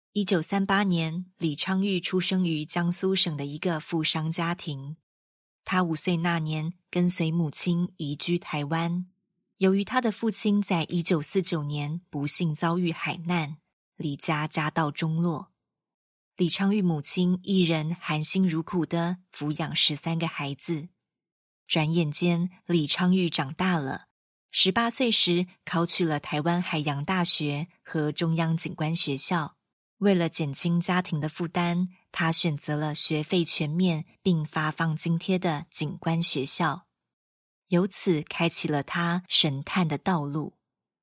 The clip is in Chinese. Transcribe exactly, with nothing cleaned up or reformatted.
一九三八年，李昌钰出生于江苏省的一个富商家庭。他五岁那年跟随母亲移居台湾。由于他的父亲在一九四九年不幸遭遇海难，李家家道中落。李昌钰母亲一人含辛茹苦地抚养十三个孩子。转眼间，李昌钰长大了，十八岁时考取了台湾海洋大学和中央警官学校。为了减轻家庭的负担，他选择了学费全面并发放津贴的警官学校，由此开启了他神探的道路。